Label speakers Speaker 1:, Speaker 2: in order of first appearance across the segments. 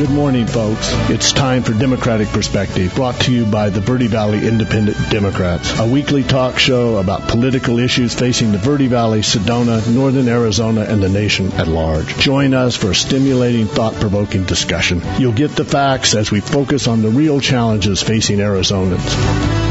Speaker 1: Good morning, folks. It's time for Democratic Perspective, brought to you by the Verde Valley Independent Democrats, a weekly talk show about political issues facing the Verde Valley, Sedona, Northern Arizona, and the nation at large. Join us for a stimulating, thought-provoking discussion. You'll get the facts as we focus on the real challenges facing Arizonans.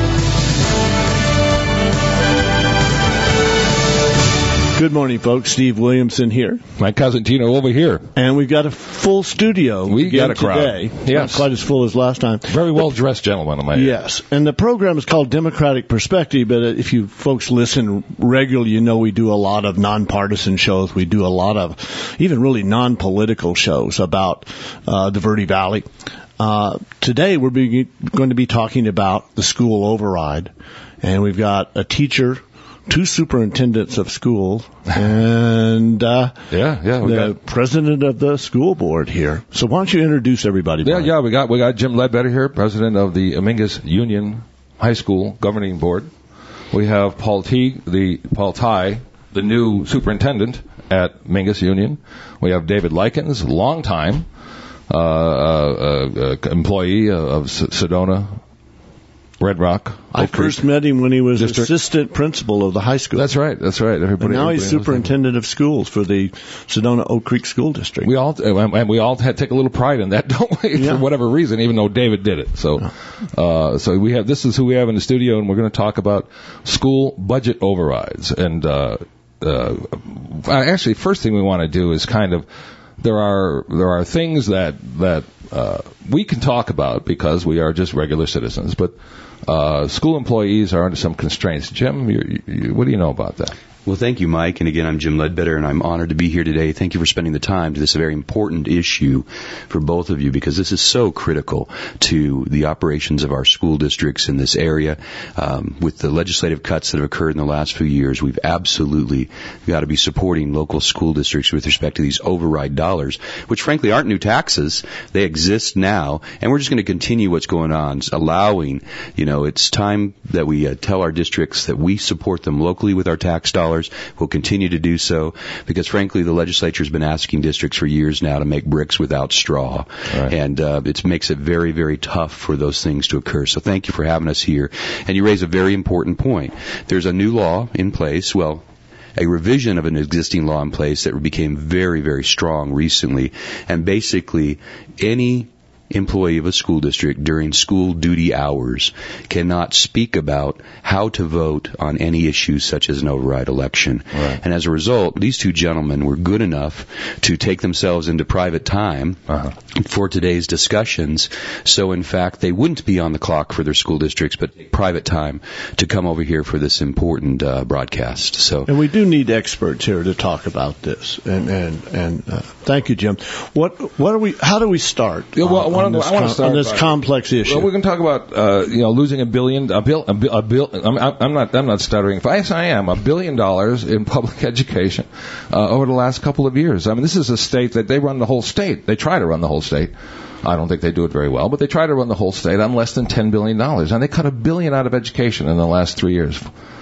Speaker 1: Good morning, folks. Steve Williamson here.
Speaker 2: My cousin Tino over here.
Speaker 1: And we've got a full studio.
Speaker 2: We got a crowd
Speaker 1: today.
Speaker 2: Yes.
Speaker 1: Not quite as full as last time.
Speaker 2: Very well-dressed gentlemen, I might add.
Speaker 1: Yes. And the program is called Democratic Perspective, but if you folks listen regularly, you know we do a lot of nonpartisan shows. We do a lot of even really non-political shows about the Verde Valley. Today we're going to be talking about the school override. And we've got a teacher, two superintendents of schools, and the president of the school board here. So why don't you introduce everybody?
Speaker 2: Brian? We got Jim Ledbetter here, president of the Mingus Union High School Governing Board. We have Paul Tighe, the new superintendent at Mingus Union. We have David Likens, longtime employee of Sedona Red Rock.
Speaker 1: I first met him when he was assistant principal of the high school.
Speaker 2: That's right. Everybody.
Speaker 1: And now he's superintendent of schools for the Sedona Oak Creek School District.
Speaker 2: We all take a little pride in that, don't we? Yeah. For whatever reason, even though David did it. So this is who we have in the studio, and we're going to talk about school budget overrides. And actually, first thing we want to do is kind of there are things that we can talk about because we are just regular citizens, but school employees are under some constraints. Jim, what do you know about that?
Speaker 3: Well, thank you, Mike. And again, I'm Jim Ledbetter, and I'm honored to be here today. Thank you for spending the time to this very important issue for both of you, because this is so critical to the operations of our school districts in this area. With the legislative cuts that have occurred in the last few years, we've absolutely got to be supporting local school districts with respect to these override dollars, which frankly aren't new taxes. They exist now, and we're just going to continue what's going on, allowing, it's time that we tell our districts that we support them locally with our tax dollars. We'll continue to do so because, frankly, the legislature has been asking districts for years now to make bricks without straw. Right. And it makes it very, very tough for those things to occur. So thank you for having us here. And you raise a very important point. There's a new law in place, a revision of an existing law in place that became very, very strong recently. And basically, any employee of a school district during school duty hours cannot speak about how to vote on any issues such as an override election. Right. And as a result, these two gentlemen were good enough to take themselves into private time for today's discussions. So, in fact, they wouldn't be on the clock for their school districts, but private time to come over here for this important broadcast. So,
Speaker 1: and we do need experts here to talk about this. And thank you, Jim. How do we start? On this complex issue.
Speaker 2: Well, we're going to talk about losing $1 billion. I'm not stuttering. Yes, I am. $1 billion in public education over the last couple of years. I mean, this is a state that they run the whole state. They try to run the whole state. I don't think they do it very well, but they try to run the whole state on less than $10 billion, and they cut $1 billion out of education in the last 3 years.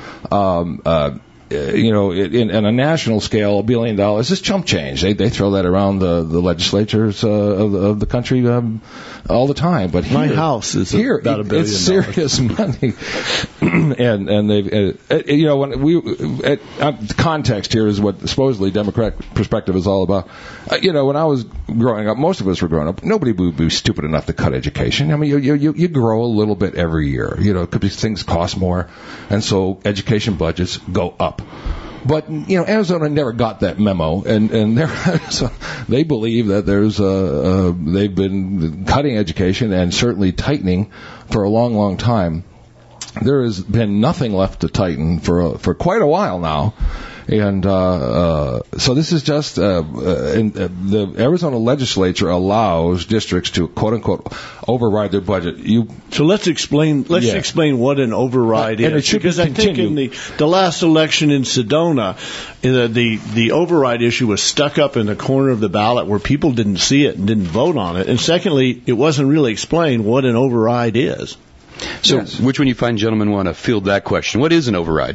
Speaker 2: In a national scale, $1 billion is chump change. They throw that around the legislatures of the country all the time. But
Speaker 1: my house is about $1 billion.
Speaker 2: It's serious money, and they've context here is what supposedly Democratic Perspective is all about. When I was growing up, most of us were growing up. Nobody would be stupid enough to cut education. I mean, you grow a little bit every year. Because things cost more, and so education budgets go up. But Arizona never got that memo, and so they believe that they've been cutting education and certainly tightening for a long, long time. There has been nothing left to tighten for quite a while now. And so this is just the Arizona legislature allows districts to quote unquote override their budget.
Speaker 1: So let's explain what an override is, because I think in the last election in Sedona, the override issue was stuck up in the corner of the ballot where people didn't see it and didn't vote on it. And secondly, it wasn't really explained what an override is.
Speaker 3: So, Which one you find gentlemen want to field that question? What is an override?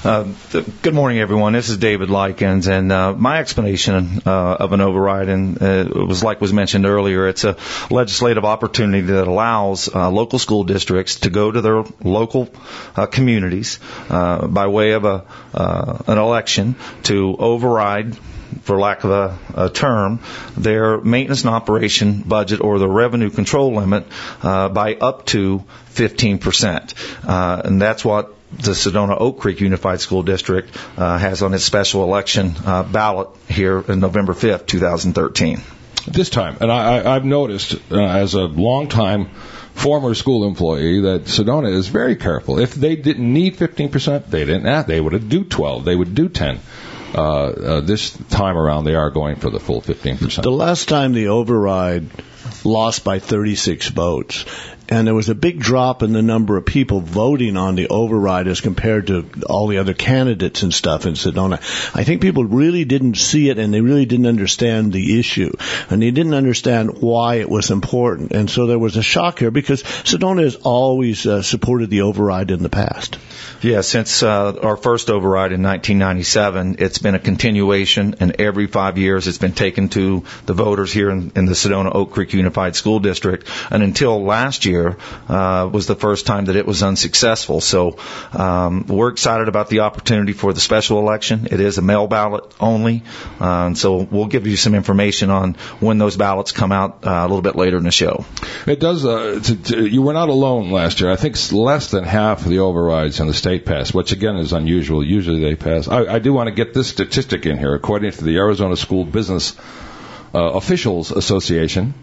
Speaker 4: Good morning, everyone. This is David Likens, and my explanation of an override, and was mentioned earlier, it's a legislative opportunity that allows local school districts to go to their local communities by way of an election to override, for lack of a term, their maintenance and operation budget or the revenue control limit by up to 15%. And that's what the Sedona Oak Creek Unified School District has on its special election ballot here on November 5th, 2013.
Speaker 2: This time, and I've noticed as a long-time former school employee that Sedona is very careful. If they didn't need 15%, they would do 12. They would do 10. This time around, they are going for the full 15%.
Speaker 1: The last time the override lost by 36 votes, and there was a big drop in the number of people voting on the override as compared to all the other candidates and stuff in Sedona. I think people really didn't see it, and they really didn't understand the issue, and they didn't understand why it was important. And so there was a shock here because Sedona has always supported the override in the past.
Speaker 4: Yeah, since our first override in 1997, it's been a continuation, and every 5 years it's been taken to the voters here in the Sedona Oak Creek Unified School District, and until last year was the first time that it was unsuccessful. So we're excited about the opportunity for the special election. It is a mail ballot only, and so we'll give you some information on when those ballots come out a little bit later in the show.
Speaker 2: It does. You were not alone last year. I think less than half of the overrides in the state passed, which again is unusual. Usually they pass. I do want to get this statistic in here. According to the Arizona School Business Officials Association,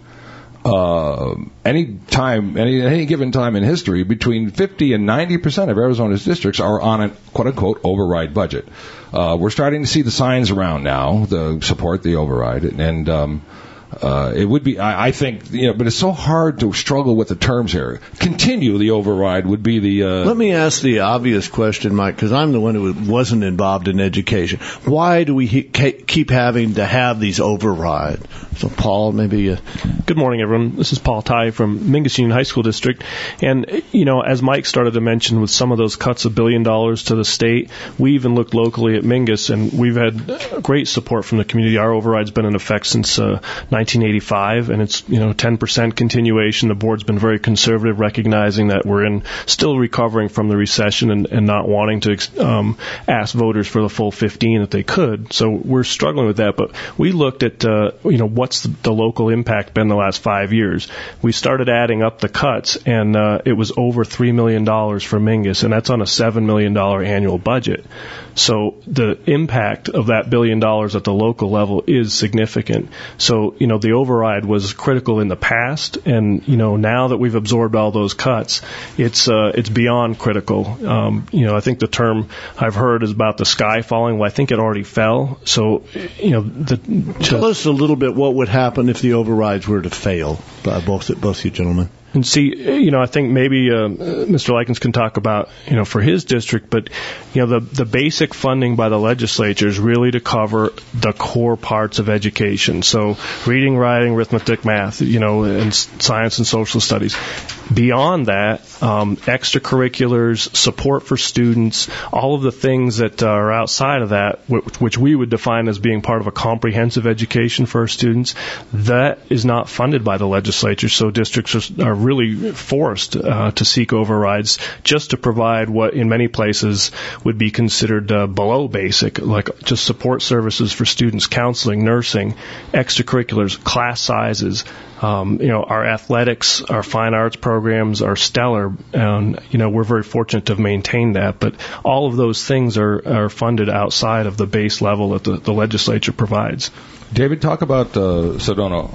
Speaker 2: any given time in history, between 50 and 90% of Arizona's districts are on a quote-unquote override budget. We're starting to see the signs around now to support the override, and it would be, I think, but it's so hard to struggle with the terms here. Continue the override would be the...
Speaker 1: Let me ask the obvious question, Mike, because I'm the one who wasn't involved in education. Why do we keep having to have these overrides? So, Paul, maybe...
Speaker 5: Good morning, everyone. This is Paul Ty from Mingus Union High School District. And, as Mike started to mention, with some of those cuts of $1 billion to the state, we even looked locally at Mingus, and we've had great support from the community. Our override's been in effect since 1985, and it's 10% continuation. The board's been very conservative, recognizing that we're still recovering from the recession and not wanting to ask voters for the full 15 that they could. So we're struggling with that. But we looked at what's the local impact been the last 5 years. We started adding up the cuts, and it was over $3 million for Mingus, and that's on a $7 million annual budget. So the impact of that $1 billion at the local level is significant. So, the override was critical in the past, and, now that we've absorbed all those cuts, it's beyond critical. I think the term I've heard is about the sky falling. Well, I think it already fell. So,
Speaker 1: Tell us a little bit what would happen if the overrides were to fail, both you gentlemen.
Speaker 5: And see, I think maybe Mr. Likens can talk about, for his district, but, the basic funding by the legislature is really to cover the core parts of education. So reading, writing, arithmetic, math, and science and social studies. Beyond that, extracurriculars, support for students, all of the things that are outside of that, which we would define as being part of a comprehensive education for our students, that is not funded by the legislature. So districts are really forced to seek overrides just to provide what in many places would be considered below basic, like just support services for students, counseling, nursing, extracurriculars, class sizes. Our athletics, our fine arts programs are stellar, and, we're very fortunate to have maintained that. But all of those things are funded outside of the base level that the legislature provides.
Speaker 2: David, talk about Sedona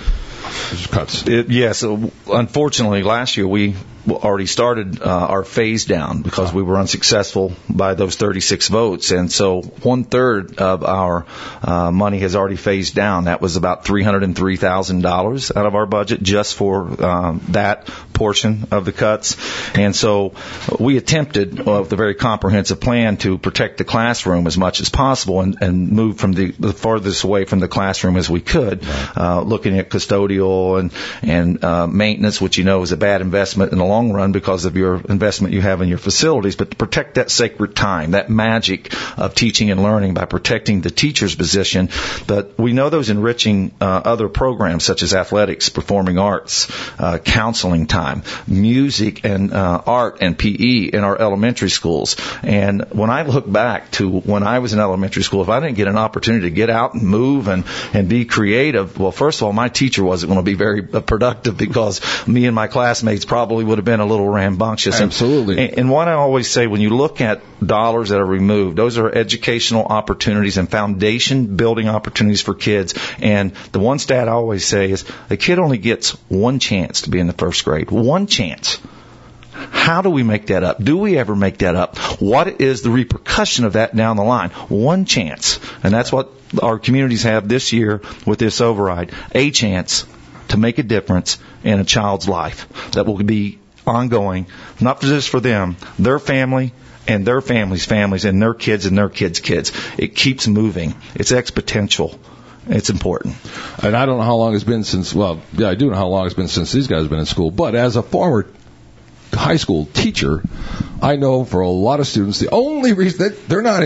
Speaker 2: cuts.
Speaker 4: Yes. Unfortunately, last year we already started our phase down because we were unsuccessful by those 36 votes. And so 1/3 of our money has already phased down. That was about $303,000 out of our budget just for that portion of the cuts. And so we attempted with a very comprehensive plan to protect the classroom as much as possible and move from the farthest away from the classroom as we could, looking at custodial and maintenance, which is a bad investment in the long run because of your investment you have in your facilities, but to protect that sacred time, that magic of teaching and learning by protecting the teacher's position. But we know those enriching other programs such as athletics, performing arts, counseling time, music and art and PE in our elementary schools. And when I look back to when I was in elementary school, if I didn't get an opportunity to get out and move and be creative, well, first of all, my teacher wasn't going to be very productive because me and my classmates probably would have been a little rambunctious.
Speaker 2: Absolutely.
Speaker 4: And what I always say, when you look at dollars that are removed, those are educational opportunities and foundation building opportunities for kids. And the one stat I always say is a kid only gets one chance to be in the first grade. One chance. How do we make that up? Do we ever make that up? What is the repercussion of that down the line? One chance. And that's what our communities have this year with this override. A chance to make a difference in a child's life that will be ongoing, not just for them, their family, and their families' families, and their kids' kids. It keeps moving. It's exponential. It's important.
Speaker 2: And I don't know how long it's been since, well, yeah, I do know how long it's been since these guys have been in school, but as a former high school teacher, I know for a lot of students the only reason they're not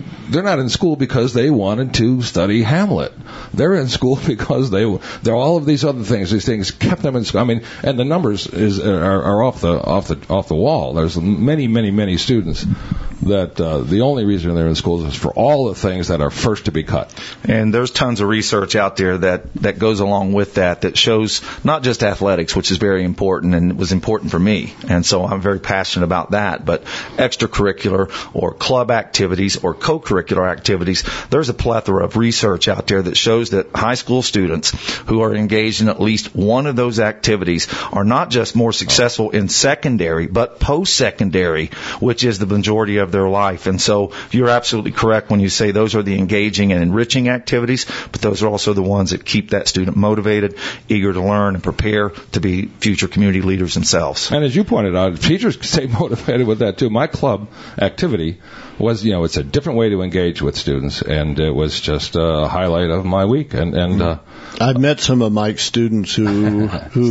Speaker 2: in school because they wanted to study Hamlet. They're in school because they're all of these other things. These things kept them in school. I mean, and the numbers are off the wall. There's many students that the only reason they're in schools is for all the things that are first to be cut.
Speaker 4: And there's tons of research out there that goes along with that shows not just athletics, which is very important and it was important for me. And so I'm very passionate about that. But extracurricular or club activities or co-curricular activities, there's a plethora of research out there that shows that high school students who are engaged in at least one of those activities are not just more successful in secondary, but post-secondary, which is the majority of their life. And so you're absolutely correct when you say those are the engaging and enriching activities, but those are also the ones that keep that student motivated, eager to learn, and prepare to be future community leaders themselves.
Speaker 2: And as you pointed out, teachers stay motivated with that too. My club activity was, it's a different way to engage with students, and it was just a highlight of my week. And
Speaker 1: I've met some of Mike's students who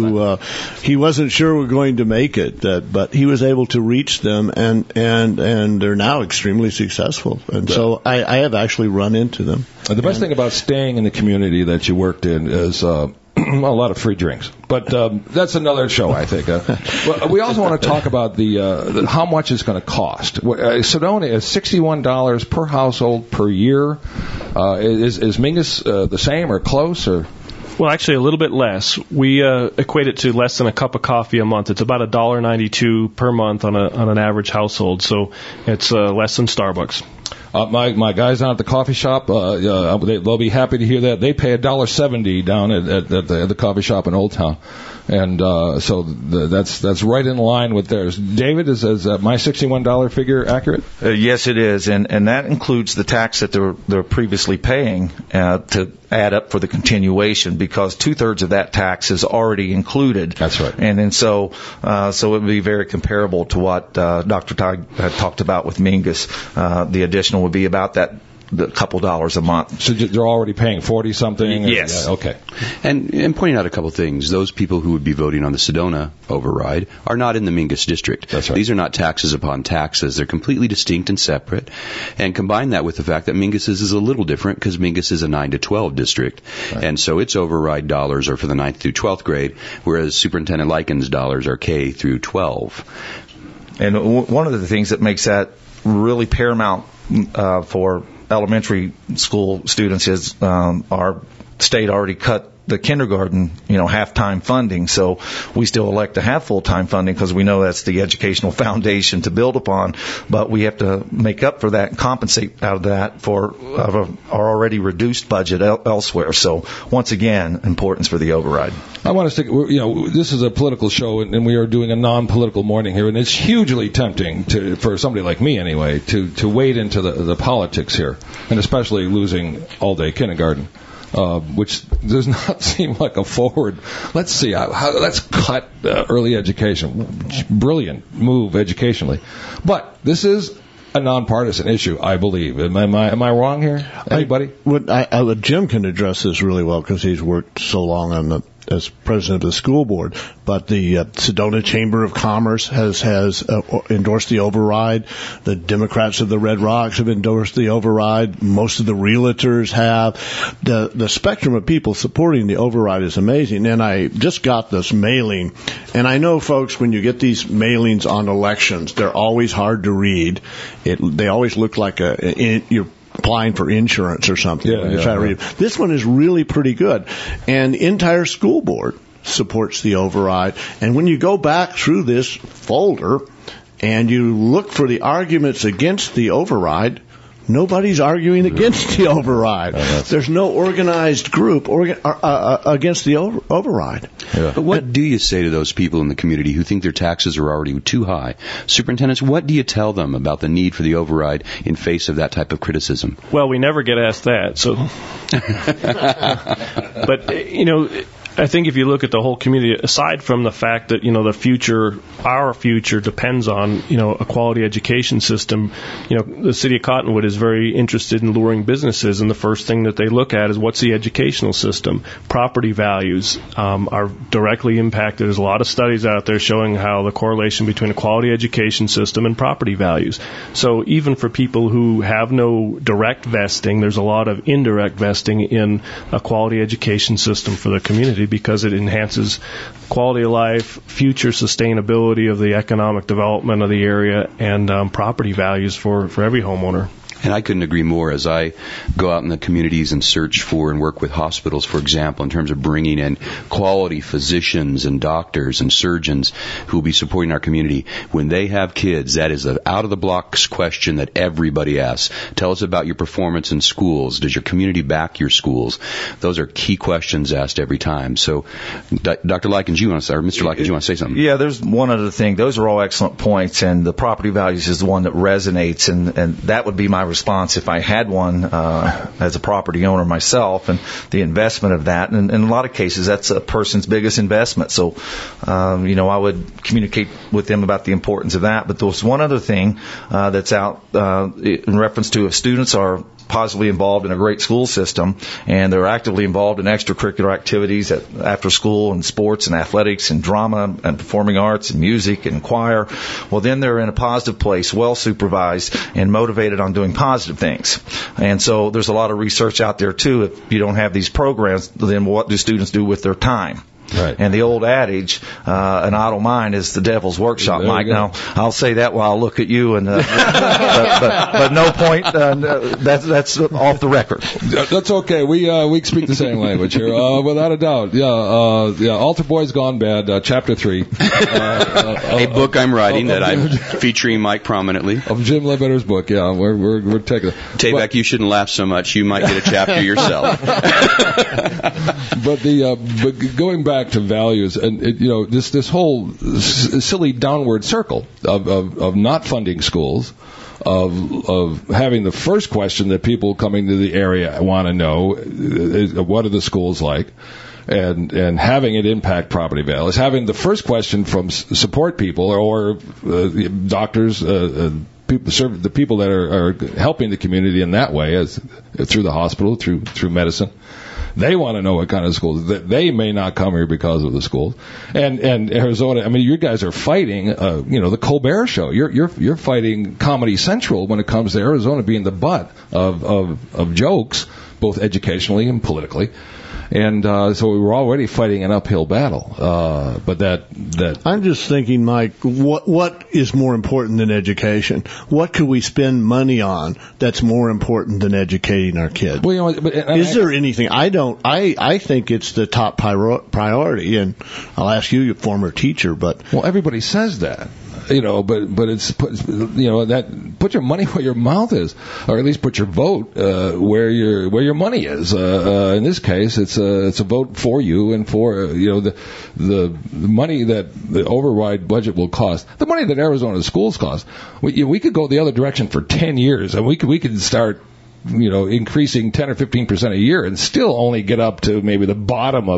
Speaker 1: he wasn't sure were going to make it, but he was able to reach them, and they're now extremely successful. And so I have actually run into them.
Speaker 2: The best thing about staying in the community that you worked in is a lot of free drinks, but that's another show, I think. We also want to talk about the how much it's going to cost. Sedona is $61 per household per year. Is Mingus the same or close or?
Speaker 5: Well, actually, a little bit less. We equate it to less than a cup of coffee a month. It's about $1.92 per month on an average household, so it's less than Starbucks.
Speaker 2: My guys down at the coffee shop, they'll be happy to hear that. They pay $1.70 down at the coffee shop in Old Town. And so that's right in line with theirs. David, is my $61 figure accurate?
Speaker 4: Yes, it is, and that includes the tax that they're previously paying to add up for the continuation, because 2/3 of that tax is already included.
Speaker 2: That's right.
Speaker 4: And then so it would be very comparable to what Dr. Ty had talked about with Mingus. The additional would be about that. A couple dollars a month.
Speaker 2: So they're already paying 40-something?
Speaker 4: Yes.
Speaker 2: Yeah, okay.
Speaker 3: And pointing out a couple things. Those people who would be voting on the Sedona override are not in the Mingus district.
Speaker 2: That's right.
Speaker 3: These are not taxes upon taxes. They're completely distinct and separate. And combine that with the fact that Mingus is a little different because Mingus is a 9 to 12 district. Right. And so its override dollars are for the 9th through 12th grade, whereas Superintendent Likens' dollars are K through 12.
Speaker 4: And one of the things that makes that really paramount for elementary school students is our state already cut the kindergarten, half-time funding. So we still elect to have full-time funding because we know that's the educational foundation to build upon. But we have to make up for that and compensate out of that for our already reduced budget elsewhere. So once again, importance for the override.
Speaker 2: I want to stick. This is a political show, and we are doing a non-political morning here, and it's hugely tempting for somebody like me anyway to wade into the politics here, and especially losing all-day kindergarten. Which does not seem like a forward. Let's see. Let's cut early education. Brilliant move educationally, but this is a nonpartisan issue, I believe. Am I wrong here? Anybody?
Speaker 1: Jim can address this really well because he's worked so long on as president of the school board, but the Sedona Chamber of Commerce has endorsed the override. The Democrats of the Red Rocks have endorsed the override. Most of the realtors have. The spectrum of people supporting the override is amazing. And I just got this mailing, and I know, folks, when you get these mailings on elections, they're always hard to read. They always look like you're applying for insurance or something. This one is really pretty good. And the entire school board supports the override. And when you go back through this folder and you look for the arguments against the override, nobody's arguing against the override. There's no organized group against the override.
Speaker 3: Yeah. But what do you say to those people in the community who think their taxes are already too high? Superintendents, what do you tell them about the need for the override in face of that type of criticism?
Speaker 5: Well, we never get asked that. So, but I think if you look at the whole community, aside from the fact that, our future depends on, a quality education system, the city of Cottonwood is very interested in luring businesses, and the first thing that they look at is what's the educational system. Property values are directly impacted. There's a lot of studies out there showing how the correlation between a quality education system and property values. So even for people who have no direct vesting, there's a lot of indirect vesting in a quality education system for the community, because it enhances quality of life, future sustainability of the economic development of the area, and property values for every homeowner.
Speaker 3: And I couldn't agree more. As I go out in the communities and search for and work with hospitals, for example, in terms of bringing in quality physicians and doctors and surgeons who will be supporting our community, when they have kids, that is an out-of-the-blocks question that everybody asks. Tell us about your performance in schools. Does your community back your schools? Those are key questions asked every time. So, Dr. Likens, Mr. Likens, you want to say something?
Speaker 4: Yeah, there's one other thing. Those are all excellent points, and the property values is the one that resonates, and that would be my response if I had one as a property owner myself, and the investment of that. And in a lot of cases, that's a person's biggest investment. So, I would communicate with them about the importance of that. But there's one other thing that's out in reference to if students are positively involved in a great school system, and they're actively involved in extracurricular activities after school, and sports and athletics and drama and performing arts and music and choir, well, then they're in a positive place, well supervised and motivated on doing positive things. And so there's a lot of research out there too. If you don't have these programs, then what do students do with their time?
Speaker 2: Right.
Speaker 4: And the old adage, an idle mind is the devil's workshop, Mike. Now, I'll say that while I look at you, and but no point. That's off the record.
Speaker 2: That's okay. We speak the same language here, without a doubt. Altar Boys Gone Bad, Chapter 3.
Speaker 3: A book I'm writing that I'm featuring Mike prominently.
Speaker 2: Of Jim Ledbetter's book. Yeah, we're taking it.
Speaker 3: Tayback, you shouldn't laugh so much. You might get a chapter yourself.
Speaker 2: But going back to values, and this whole silly downward circle of not funding schools, of having the first question that people coming to the area want to know is, what are the schools like, and having it impact property values, having the first question from support people or doctors, the people that are helping the community in that way, as through the hospital, through medicine. They want to know what kind of schools. They may not come here because of the schools. And Arizona, I mean, you guys are fighting, the Colbert Show. You're fighting Comedy Central when it comes to Arizona being the butt of jokes, both educationally and politically. And so we were already fighting an uphill battle. But that
Speaker 1: I'm just thinking, Mike, what is more important than education? What could we spend money on that's more important than educating our kids?
Speaker 2: Well,
Speaker 1: is there anything? I think it's the top priority, and I'll ask you, former teacher, but
Speaker 2: everybody says that. But it's that put your money where your mouth is, or at least put your vote where your money is. In this case, it's a vote for you and for the money that the override budget will cost, the money that Arizona schools cost. We could go the other direction for 10 years, and we could start increasing 10 or 15% a year and still only get up to maybe the bottom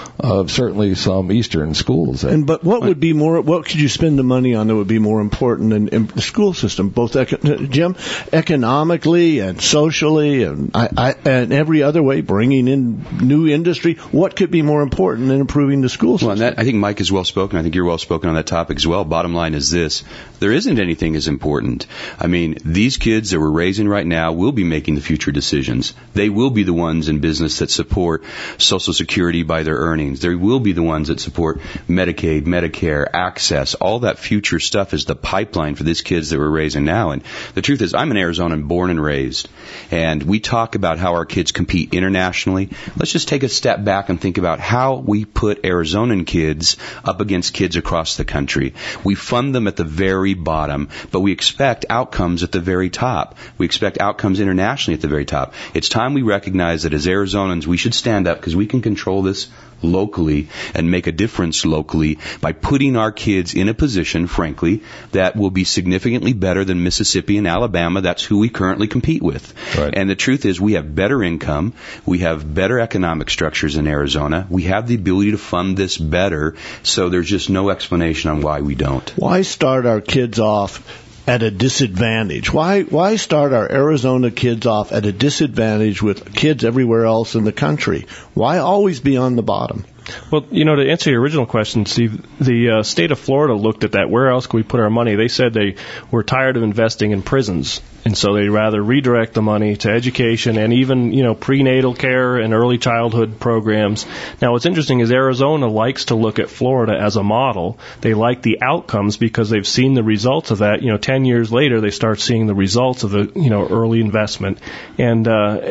Speaker 2: of certainly some eastern schools.
Speaker 1: But what could you spend the money on that would be more important in the school system, both Jim, economically and socially and every other way, bringing in new industry? What could be more important in improving the school system?
Speaker 3: Well, I think Mike is well spoken. I think you're well spoken on that topic as well. Bottom line is this: there isn't anything as important. I mean, these kids that we're raising right now will be making the future decisions. They will be the ones in business that support Social Security by their earnings. They will be the ones that support Medicaid, Medicare, access. All that future stuff is the pipeline for these kids that we're raising now. And the truth is, I'm an Arizonan born and raised. And we talk about how our kids compete internationally. Let's just take a step back and think about how we put Arizonan kids up against kids across the country. We fund them at the very bottom, but we expect outcomes at the very top. We expect outcomes internationally at the very top. It's time we recognize that as Arizonans, we should stand up because we can control this locally and make a difference locally by putting our kids in a position, frankly, that will be significantly better than Mississippi and Alabama. That's who we currently compete with.
Speaker 2: Right.
Speaker 3: And the truth is we have better income. We have better economic structures in Arizona. We have the ability to fund this better. So there's just no explanation on why we don't.
Speaker 1: Why start our kids off at a disadvantage? Why start our Arizona kids off at a disadvantage with kids everywhere else in the country? Why always be on the bottom?
Speaker 5: Well, to answer your original question, Steve, the state of Florida looked at that. Where else can we put our money? They said they were tired of investing in prisons, and so they'd rather redirect the money to education and even, prenatal care and early childhood programs. Now, what's interesting is Arizona likes to look at Florida as a model. They like the outcomes because they've seen the results of that. 10 years later, they start seeing the results of the, early investment. And,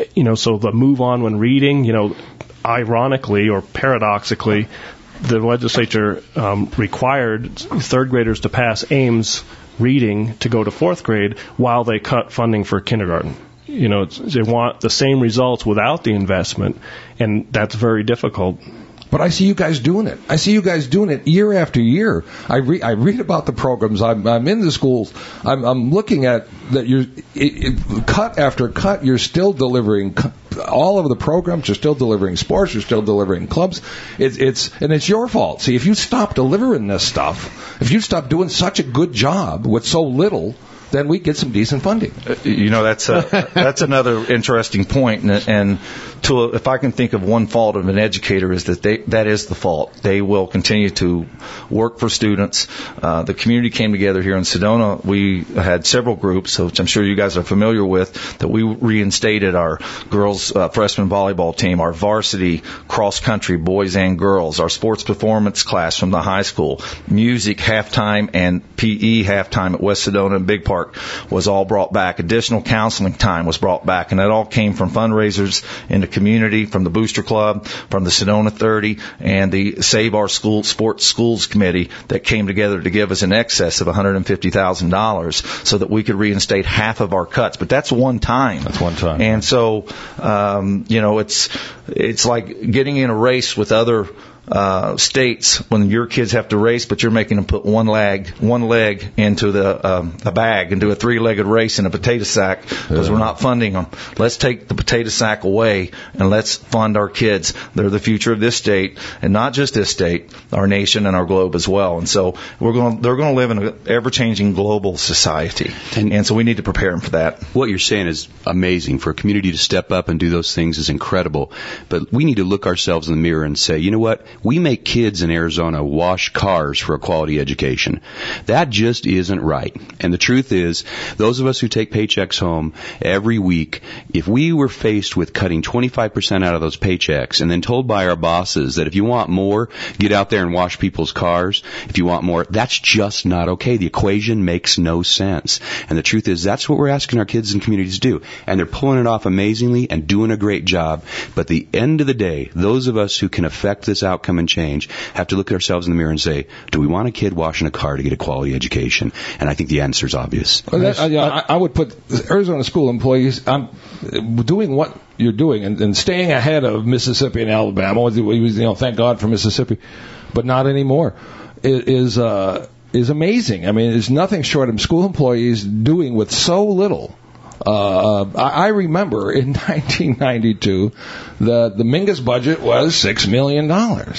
Speaker 5: so the move on when reading, ironically or paradoxically, the legislature required third graders to pass Ames reading to go to fourth grade while they cut funding for kindergarten. They want the same results without the investment, and that's very difficult.
Speaker 2: But I see you guys doing it. I see you guys doing it year after year. I read about the programs. I'm in the schools. I'm looking at that. You're cut after cut. You're still delivering all of the programs. You're still delivering sports. You're still delivering clubs. It's your fault. See, if you stop delivering this stuff, if you stop doing such a good job with so little, then we get some decent funding.
Speaker 4: That's another interesting point. And if I can think of one fault of an educator is that is the fault. They will continue to work for students. The community came together here in Sedona. We had several groups, which I'm sure you guys are familiar with, that we reinstated our girls freshman volleyball team, our varsity cross country boys and girls, our sports performance class from the high school, music halftime and PE halftime at West Sedona and Big Park was all brought back. Additional counseling time was brought back, and that all came from fundraisers in the community, from the Booster Club, from the Sedona 30, and the Save Our School Sports Schools Committee that came together to give us an excess of $150,000 so that we could reinstate half of our cuts. But that's one time.
Speaker 2: That's one time.
Speaker 4: And so, it's like getting in a race with other states when your kids have to race, but you're making them put one leg into a bag and do a 3-legged race in a potato sack because we're not funding them. Let's take the potato sack away and let's fund our kids. They're the future of this state, and not just this state, our nation and our globe as well. And so they're going to live in an ever-changing global society, and so we need to prepare them for that.
Speaker 3: What you're saying is amazing. For a community to step up and do those things is incredible. But we need to look ourselves in the mirror and say, you know what? We make kids in Arizona wash cars for a quality education. That just isn't right. And the truth is, those of us who take paychecks home every week, if we were faced with cutting 25% out of those paychecks and then told by our bosses that if you want more, get out there and wash people's cars, if you want more, that's just not okay. The equation makes no sense. And the truth is, that's what we're asking our kids and communities to do. And they're pulling it off amazingly and doing a great job. But at the end of the day, those of us who can affect this outcome and change have to look at ourselves in the mirror and say, do we want a kid washing a car to get a quality education? And I think the answer is obvious.
Speaker 2: Well, I would put Arizona school employees doing what you're doing and staying ahead of Mississippi and Alabama. Thank God for Mississippi, but not anymore. Is amazing. I mean, there's nothing short of school employees doing with so little I remember in 1992 the Mingus budget was $6 million.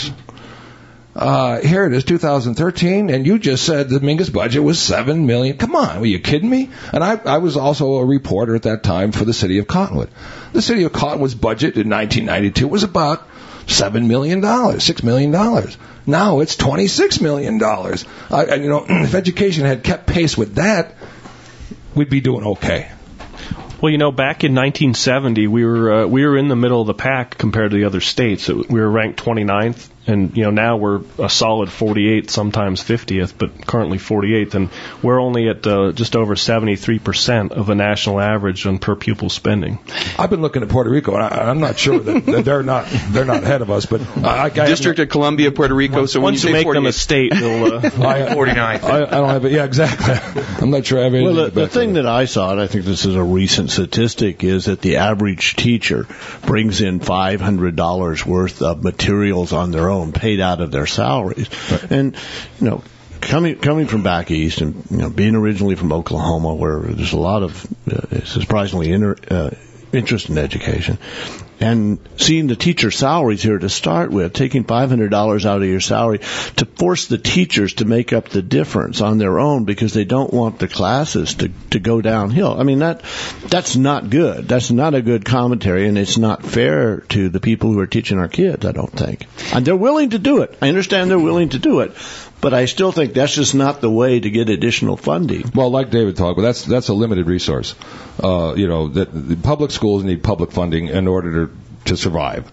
Speaker 2: Here it is, 2013, and you just said the Mingus budget was $7 million. Come on, were you kidding me? And I was also a reporter at that time for the city of Cottonwood. The city of Cottonwood's budget in 1992 was about $7 million, $6 million. Now it's $26 million. If education had kept pace with that, we'd be doing okay.
Speaker 5: Well, back in 1970, we were in the middle of the pack compared to the other states. We were ranked 29th, and now we're a solid 48th, sometimes 50th, but currently 48th, and we're only at just over 73% of the national average on per pupil spending.
Speaker 2: I've been looking at Puerto Rico, and I'm not sure that they're not ahead of us, but
Speaker 3: District of Columbia, Puerto Rico. So
Speaker 5: once you make them a state, they'll
Speaker 3: 49th.
Speaker 2: I don't have it. Yeah, exactly. I'm not sure I have anything.
Speaker 1: Well, the thing that I saw, and I think this is a recent statistic, is that the average teacher brings in $500 worth of materials on their own, paid out of their salaries. Right. And, coming from back east and, being originally from Oklahoma, where there's a lot of surprisingly interest in education, and seeing the teacher salaries here to start with, taking $500 out of your salary to force the teachers to make up the difference on their own because they don't want the classes to go downhill. I mean, that's not good. That's not a good commentary, and it's not fair to the people who are teaching our kids, I don't think. And they're willing to do it. I understand they're willing to do it. But I still think that's just not the way to get additional funding.
Speaker 2: Well, like David talked about, that's a limited resource. That the public schools need public funding in order to survive.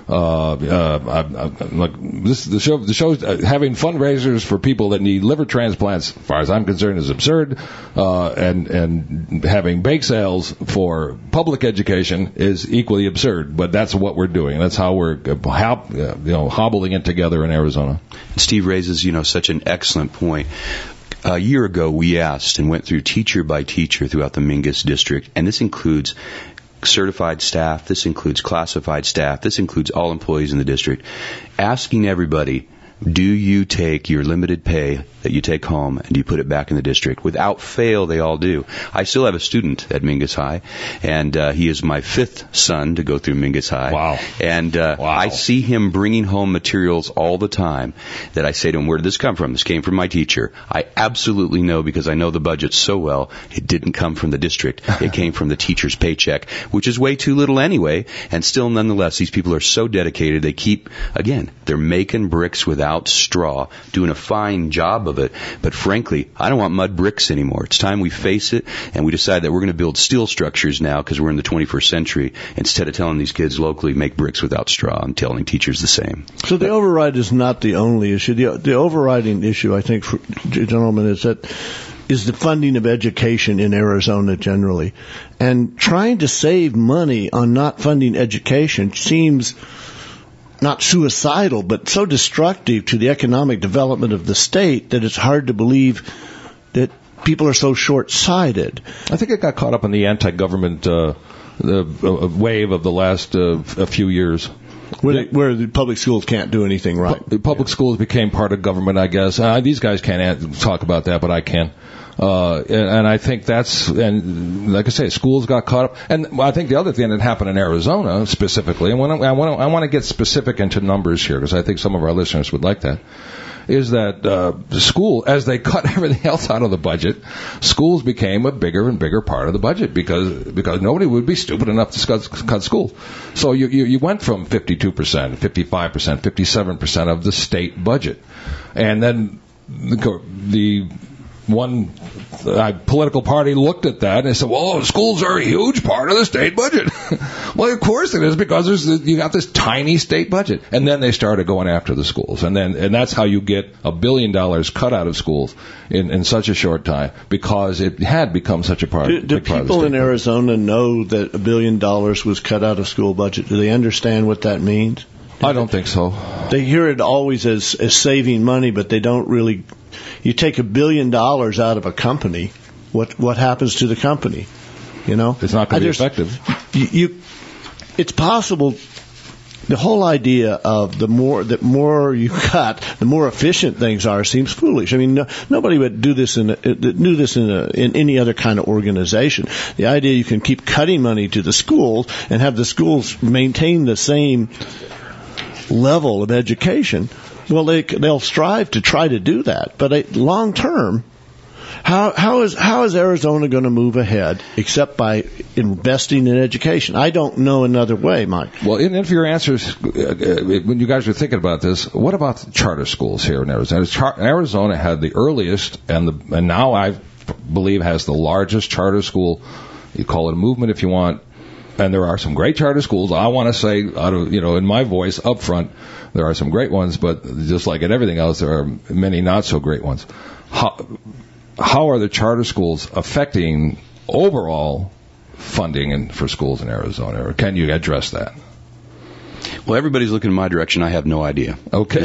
Speaker 2: The show's having fundraisers for people that need liver transplants, as far as I'm concerned, is absurd. And having bake sales for public education is equally absurd. But that's what we're doing. That's how we're hobbling it together in Arizona.
Speaker 3: Steve raises, such an excellent point. A year ago, we asked and went through teacher by teacher throughout the Mingus district, and this includes certified staff, this includes classified staff, this includes all employees in the district, asking everybody, do you take your limited pay that you take home and do you put it back in the district? Without fail, they all do. I still have a student at Mingus High, and he is my fifth son to go through Mingus High.
Speaker 2: Wow.
Speaker 3: And I see him bringing home materials all the time that I say to him, where did this come from? This came from my teacher. I absolutely know, because I know the budget so well, it didn't come from the district. It came from the teacher's paycheck, which is way too little anyway, and still nonetheless, these people are so dedicated. They keep, again, they're making bricks without straw, doing a fine job of it. But frankly, I don't want mud bricks anymore. It's time we face it, and we decide that we're going to build steel structures now because we're in the 21st century. Instead of telling these kids locally, make bricks without straw, I'm telling teachers the same.
Speaker 1: So the override is not the only issue. The overriding issue, I think, gentlemen, is the funding of education in Arizona generally. And trying to save money on not funding education seems not suicidal, but so destructive to the economic development of the state that it's hard to believe that people are so short-sighted.
Speaker 2: I think it got caught up in the anti-government wave of the last a few years.
Speaker 1: Where the public schools can't do anything right.
Speaker 2: Public schools became part of government, I guess. These guys can't talk about that, but I can. And I think and like I say, schools got caught up. And I think the other thing that happened in Arizona specifically, and I want to get specific into numbers here because I think some of our listeners would like that, is that the school, as they cut everything else out of the budget, schools became a bigger and bigger part of the budget because nobody would be stupid enough to cut schools. So you went from 52%, 55%, 57% of the state budget. And then the one political party looked at that and they said, well, schools are a huge part of the state budget. Well, of course it is, because you got this tiny state budget. And then they started going after the schools. And that's how you get $1 billion cut out of schools in such a short time, because it had become such a part.
Speaker 1: Do people in Arizona know that $1 billion was cut out of school budget? Do they understand what that means?
Speaker 2: I don't think so.
Speaker 1: They hear it always as saving money, but they don't really. You take $1 billion out of a company, what happens to the company?
Speaker 2: It's not going to be effective.
Speaker 1: It's possible the whole idea of the more you cut, the more efficient things are seems foolish. I mean, nobody would do this in any other kind of organization. The idea you can keep cutting money to the schools and have the schools maintain the same level of education, well, they'll strive to try to do that. But long term, how is Arizona going to move ahead except by investing in education? I don't know another way, Mike.
Speaker 2: Well, in for your answers, when you guys were thinking about this, what about the charter schools here in Arizona? Arizona had the earliest and now I believe has the largest charter school. You call it a movement if you want. And there are some great charter schools. I want to say, in my voice up front, there are some great ones, but just like in everything else, there are many not so great ones. How are the charter schools affecting overall funding for schools in Arizona? Or can you address that?
Speaker 3: Well, everybody's looking in my direction. I have no idea.
Speaker 2: Okay.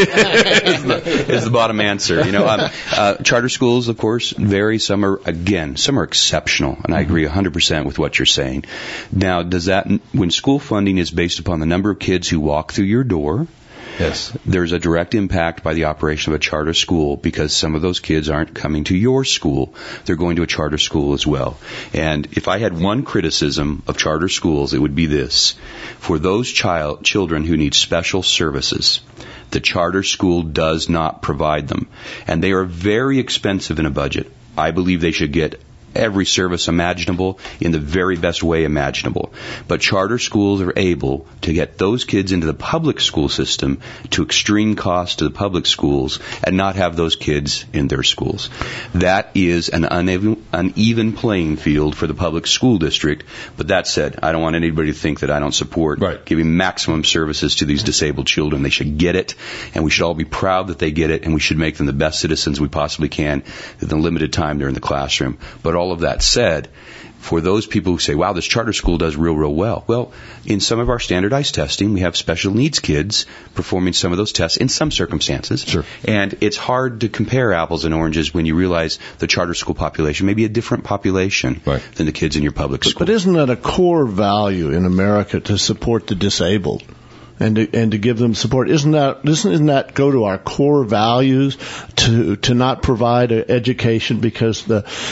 Speaker 3: is the bottom answer. Charter schools, of course, vary. Some are exceptional, and I agree 100% with what you're saying. Now, when school funding is based upon the number of kids who walk through your door,
Speaker 2: yes,
Speaker 3: there's a direct impact by the operation of a charter school because some of those kids aren't coming to your school. They're going to a charter school as well. And if I had one criticism of charter schools, it would be this. For those children who need special services, the charter school does not provide them. And they are very expensive in a budget. I believe they should get every service imaginable in the very best way imaginable. But charter schools are able to get those kids into the public school system to extreme cost to the public schools and not have those kids in their schools. That is an uneven playing field for the public school district. But that said, I don't want anybody to think that I don't support giving maximum services to these disabled children. They should get it, and we should all be proud that they get it, and we should make them the best citizens we possibly can in the limited time they're in the classroom. But all of that said, for those people who say, wow, this charter school does real well. Well, in some of our standardized testing, we have special needs kids performing some of those tests in some circumstances.
Speaker 2: Sure.
Speaker 3: And it's hard to compare apples and oranges when you realize the charter school population may be a different population than the kids in your public school.
Speaker 1: But isn't that a core value in America to support the disabled? And to give them support, doesn't that go to our core values to not provide education because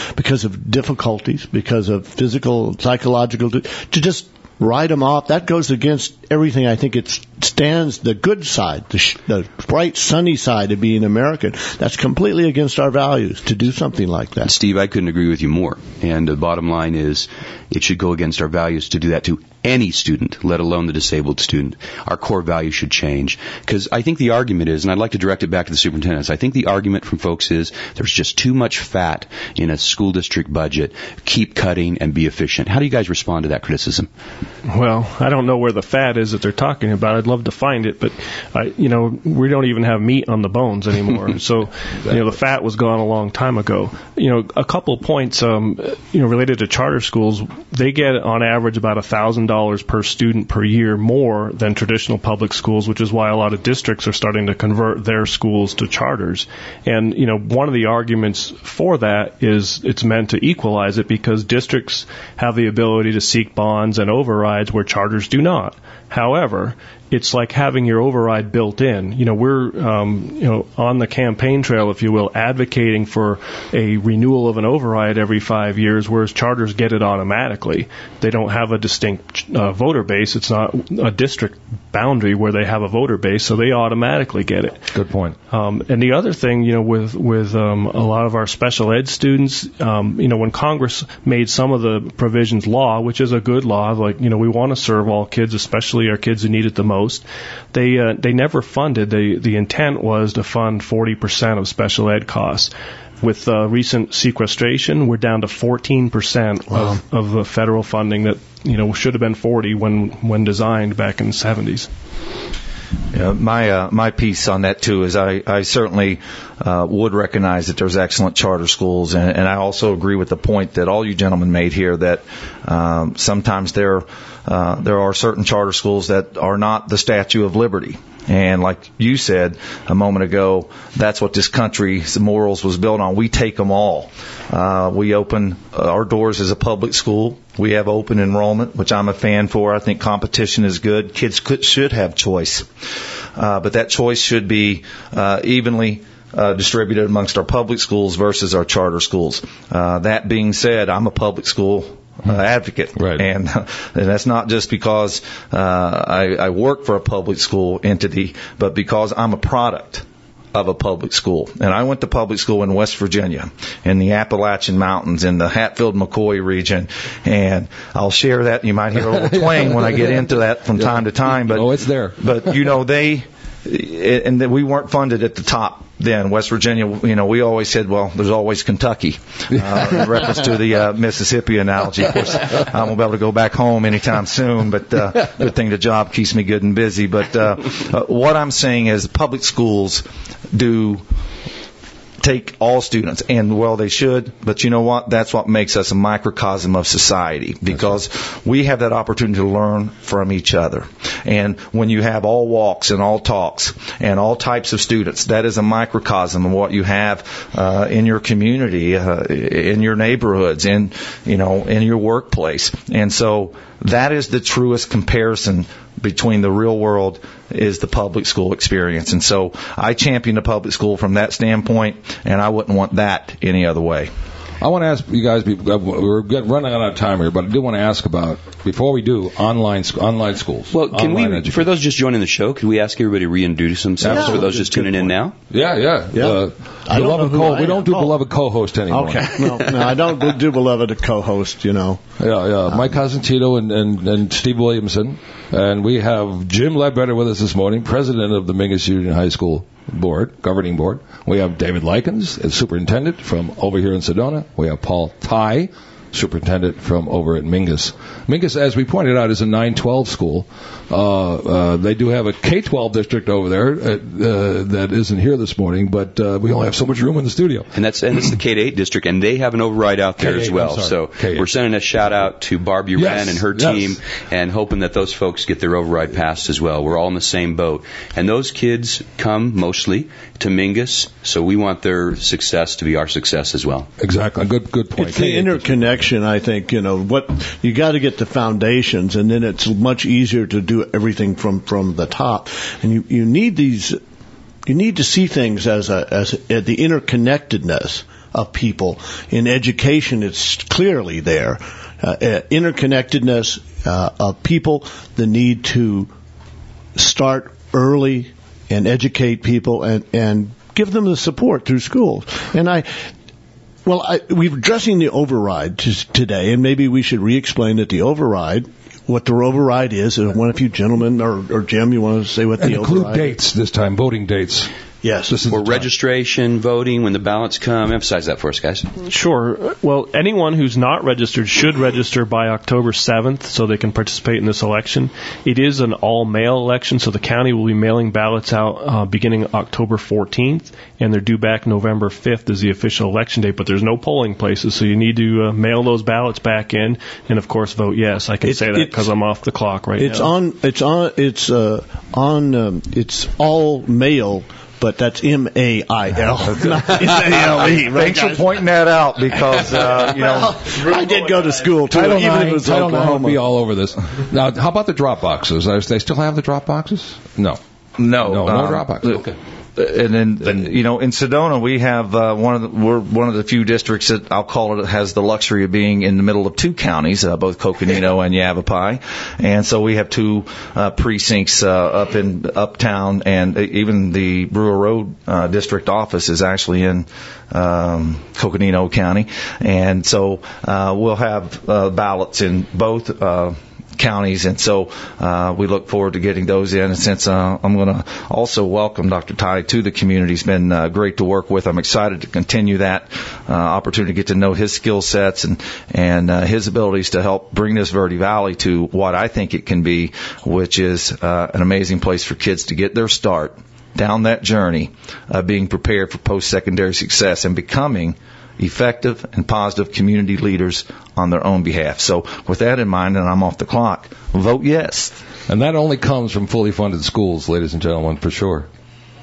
Speaker 1: of difficulties, because of physical, psychological, to just write them off? That goes against everything. I think it stands the good side, the bright, sunny side of being American. That's completely against our values to do something like that.
Speaker 3: Steve, I couldn't agree with you more. And the bottom line is, it should go against our values to do that to any student, let alone the disabled student. Our core values should change. Because I think the argument is, and I'd like to direct it back to the superintendents, I think the argument from folks is there's just too much fat in a school district budget. Keep cutting and be efficient. How do you guys respond to that criticism?
Speaker 5: Well, I don't know where the fat is that they're talking about. I'd love to find it, but we don't even have meat on the bones anymore. So, the fat was gone a long time ago. A couple of points, related to charter schools. They get on average about $1,000 per student per year more than traditional public schools, which is why a lot of districts are starting to convert their schools to charters. And, one of the arguments for that is it's meant to equalize it because districts have the ability to seek bonds and overrides where charters do not. However, it's like having your override built in. We're, on the campaign trail, if you will, advocating for a renewal of an override every 5 years, whereas charters get it automatically. They don't have a distinct voter base. It's not a district boundary where they have a voter base, so they automatically get it.
Speaker 2: Good point.
Speaker 5: And the other thing, with a lot of our special ed students, when Congress made some of the provisions law, which is a good law, like, we want to serve all kids, especially our kids who need it the most. They never funded. The intent was to fund 40% of special ed costs. With recent sequestration, we're down to 14% of the federal funding that should have been 40 when designed back in the 70s.
Speaker 4: Yeah, my piece on that too is I certainly would recognize that there's excellent charter schools, and I also agree with the point that all you gentlemen made here that sometimes there are certain charter schools that are not the Statue of Liberty. And like you said a moment ago, that's what this country's morals was built on. We take them all. We open our doors as a public school, We have open enrollment, which I'm a fan for. I think competition is good. Kids should have choice. But that choice should be evenly distributed amongst our public schools versus our charter schools. That being said, I'm a public school advocate,
Speaker 2: right.
Speaker 4: and that's not just because I work for a public school entity, but because I'm a product of a public school. And I went to public school in West Virginia, in the Appalachian Mountains, in the Hatfield-McCoy region, and I'll share that. You might hear a little twang when I get into that from time to time. But
Speaker 2: it's there.
Speaker 4: But we weren't funded at the top. Then West Virginia, we always said, well, there's always Kentucky, in reference to the Mississippi analogy. Of course, I won't be able to go back home anytime soon, but good thing the job keeps me good and busy. But what I'm saying is public schools do take all students, and well, they should, but you know what? That's what makes us a microcosm of society, because we have that opportunity to learn from each other. And when you have all walks and all talks and all types of students, that is a microcosm of what you have in your community, in your neighborhoods, in your workplace. And so that is the truest comparison between the real world is the public school experience. And so I champion the public school from that standpoint, and I wouldn't want that any other way.
Speaker 2: I want to ask you guys, we're running out of time here, but I do want to ask about, before we do, online schools.
Speaker 3: Well, can we, for those just joining the show, can we ask everybody to reintroduce themselves for those just tuning in now?
Speaker 2: Yeah. We don't do beloved co-host anymore.
Speaker 1: Okay. No, I don't do beloved co-host,
Speaker 2: Yeah. Mike Cosentino and Steve Williamson. And we have Jim Ledbetter with us this morning, president of the Mingus Union High School governing board. We have David Likens, as superintendent from over here in Sedona. We have Paul Ty, superintendent from over at Mingus. Mingus, as we pointed out, is a 9-12 school. They do have a K-12 district over there that isn't here this morning, but we only have so much room in the studio.
Speaker 3: And it's the K-8 district, and they have an override out there as well. So K8. We're sending a shout out to Barbie Wren and her team, and hoping that those folks get their override passed as well. We're all in the same boat. And those kids come mostly to Mingus, so we want their success to be our success as well.
Speaker 2: Exactly. Good point.
Speaker 1: It's the interconnection, I think. What you got to get the foundations, and then it's much easier to do everything from the top. And you need these. You need to see things as the interconnectedness of people. In education, it's clearly there. Interconnectedness of people, the need to start early and educate people and give them the support through schools. And we're addressing the override today, and maybe we should re-explain that the override, what the override is. One of you gentlemen, or Jim, you want to say what the override is?
Speaker 2: Include dates this time, voting dates.
Speaker 1: Yes.
Speaker 3: For registration, voting, when the ballots come. Emphasize that for us, guys.
Speaker 5: Sure. Well, anyone who's not registered should register by October 7th so they can participate in this election. It is an all-mail election, so the county will be mailing ballots out beginning October 14th, and they're due back November 5th is the official election date, but there's no polling places, so you need to mail those ballots back in, and, of course, vote yes. I can say that because I'm off the clock now. It's all mail. But that's M-A-I-L, not M-A-L-E. Right,
Speaker 4: Thanks for pointing that out, because,
Speaker 1: I did go to school, too, even if it was Oklahoma.
Speaker 2: I'll be all over this. Now, how about the drop boxes? They still have the drop boxes? No.
Speaker 4: No
Speaker 2: drop boxes. Okay.
Speaker 4: And then, in Sedona, we have we're one of the few districts that I'll call it has the luxury of being in the middle of two counties, both Coconino and Yavapai, and so we have two precincts up in Uptown, and even the Brewer Road district office is actually in Coconino County, and so we'll have ballots in both counties, and so we look forward to getting those in. And since I'm going to also welcome Dr. Ty to the community, it's been great to work with. I'm excited to continue that opportunity to get to know his skill sets and his abilities to help bring this Verde Valley to what I think it can be, which is an amazing place for kids to get their start down that journey of being prepared for post-secondary success and becoming effective and positive community leaders on their own behalf. So with that in mind, and I'm off the clock, vote yes.
Speaker 2: And that only comes from fully funded schools, ladies and gentlemen, for sure.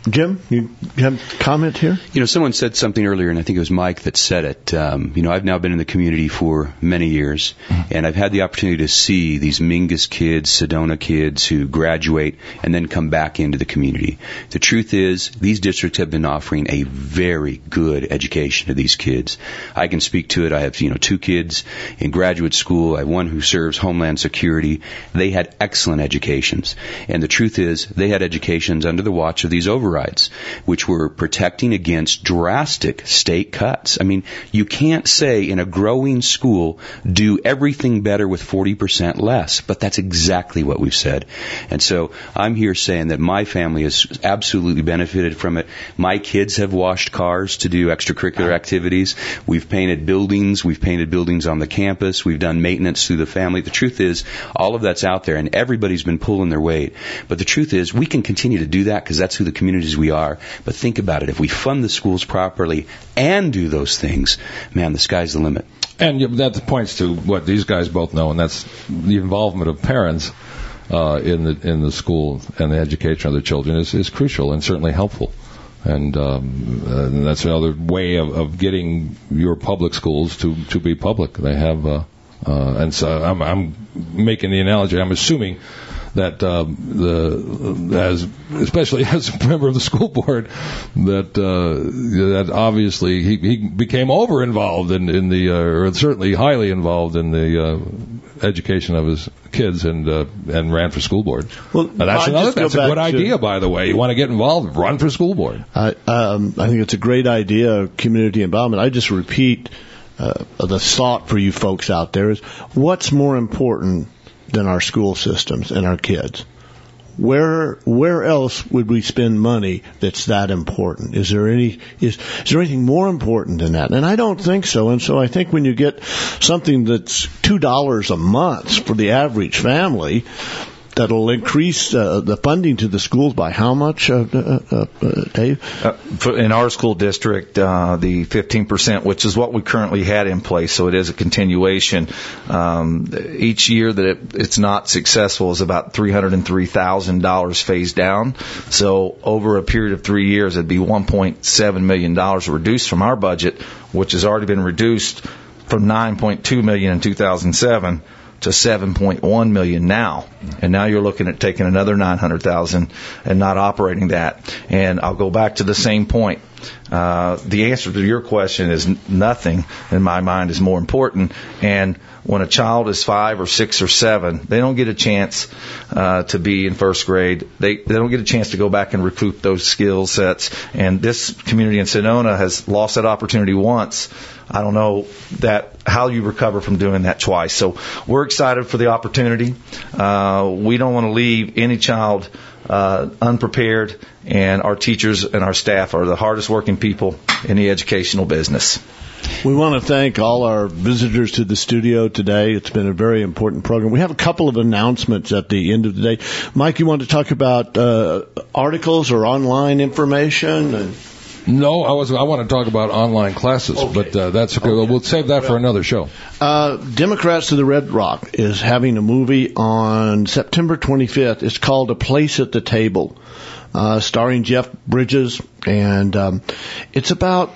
Speaker 1: Jim, you have a comment here?
Speaker 3: Someone said something earlier, and I think it was Mike that said it. I've now been in the community for many years, and I've had the opportunity to see these Mingus kids, Sedona kids who graduate and then come back into the community. The truth is, these districts have been offering a very good education to these kids. I can speak to it. I have, 2 kids in graduate school. I have one who serves Homeland Security. They had excellent educations. And the truth is, they had educations under the watch of these overrides, which were protecting against drastic state cuts. I mean, you can't say in a growing school, do everything better with 40% less, but that's exactly what we've said. And so I'm here saying that my family has absolutely benefited from it. My kids have washed cars to do extracurricular activities. We've painted buildings. We've painted buildings on the campus. We've done maintenance through the family. The truth is, all of that's out there, and everybody's been pulling their weight. But the truth is, we can continue to do that because that's who the communities we are. But think about it. If we fund the schools properly and do those things, man, the sky's the limit.
Speaker 2: And that points to what these guys both know, and that's the involvement of parents in the school and the education of their children is crucial and certainly helpful. And that's another way of getting your public schools to be public. They have, and so I'm making the analogy. I'm assuming that especially as a member of the school board, that obviously he became over involved in the or certainly highly involved in the education of his kids and ran for school board. Well, that's a good idea, by the way. You want to get involved, run for school board.
Speaker 1: I think it's a great idea, community involvement. I just repeat the thought for you folks out there is, what's more important than our school systems and our kids? Where else would we spend money that's that important? Is there anything more important than that? And I don't think so. And so I think when you get something that's $2 a month for the average family, that'll increase the funding to the schools by how much, Dave?
Speaker 4: In our school district, the 15%, which is what we currently had in place, so it is a continuation. Each year that it's not successful is about $303,000 phased down. So over a period of 3 years, it'd be $1.7 million reduced from our budget, which has already been reduced from $9.2 million in 2007 to $7.1 million now. And now you're looking at taking another $900,000 and not operating that. And I'll go back to the same point. The answer to your question is nothing, in my mind, is more important. And when a child is 5 or 6 or 7, they don't get a chance to be in first grade. They don't get a chance to go back and recoup those skill sets. And this community in Sedona has lost that opportunity once. I don't know how you recover from doing that twice. So we're excited for the opportunity. We don't want to leave any child unprepared, and our teachers and our staff are the hardest working people in the educational business.
Speaker 1: We want to thank all our visitors to the studio today. It's been a very important program. We have a couple of announcements at the end of the day. Mike, you want to talk about articles or online information?
Speaker 2: No, I want to talk about online classes, okay. But that's okay. We'll save that for another show.
Speaker 1: Democrats of the Red Rock is having a movie on September 25th. It's called A Place at the Table, starring Jeff Bridges, and it's about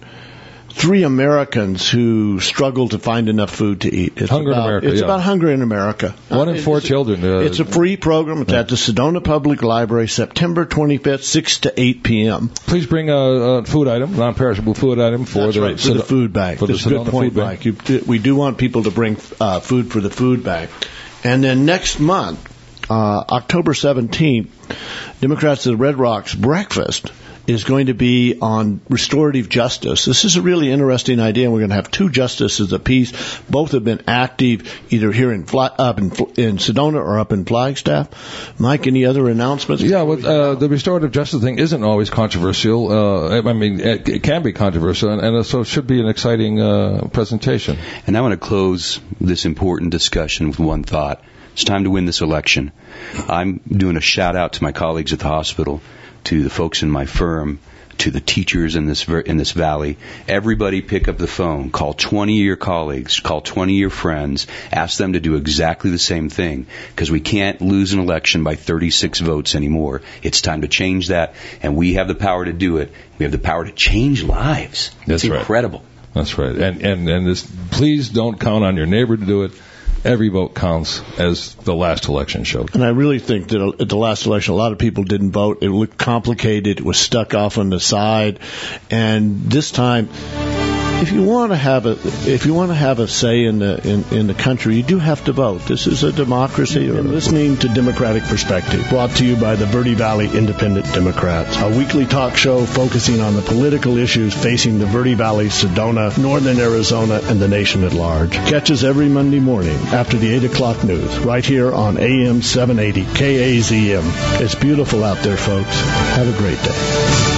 Speaker 1: 3 Americans who struggle to find enough food to eat. It's
Speaker 2: hunger in America.
Speaker 1: It's about hunger in America.
Speaker 2: 1 in 4 children.
Speaker 1: It's a free program. It's at the Sedona Public Library, September 25th, 6 to 8 p.m.
Speaker 2: Please bring a food item, non-perishable food item for the
Speaker 1: food bank. That's a good point, Mike. We do want people to bring food for the food bank. And then next month, October 17th, Democrats of the Red Rock's breakfast is going to be on restorative justice. This is a really interesting idea, and we're going to have 2 justices apiece. Both have been active either here in Sedona or up in Flagstaff. Mike, any other announcements?
Speaker 2: Yeah, the restorative justice thing isn't always controversial. I mean, it can be controversial, and so it should be an exciting presentation.
Speaker 3: And I want to close this important discussion with one thought. It's time to win this election. I'm doing a shout-out to my colleagues at the hospital, to the folks in my firm, to the teachers in this valley. Everybody pick up the phone, call 20 of your colleagues, call 20 of your friends, ask them to do exactly the same thing, because we can't lose an election by 36 votes anymore. It's time to change that, and we have the power to do it. We have the power to change lives.
Speaker 2: That's
Speaker 3: it's incredible.
Speaker 2: Right. That's right. And this, please don't count on your neighbor to do it. Every vote counts, as the last election showed.
Speaker 1: And I really think that at the last election, a lot of people didn't vote. It looked complicated. It was stuck off on the side. And this time, if you want to have a say in the country, you do have to vote. This is a democracy.
Speaker 6: You're listening to Democratic Perspective, brought to you by the Verde Valley Independent Democrats, a weekly talk show focusing on the political issues facing the Verde Valley, Sedona, Northern Arizona, and the nation at large. Catch us every Monday morning after the 8 o'clock news, right here on AM 780 KAZM. It's beautiful out there, folks. Have a great day.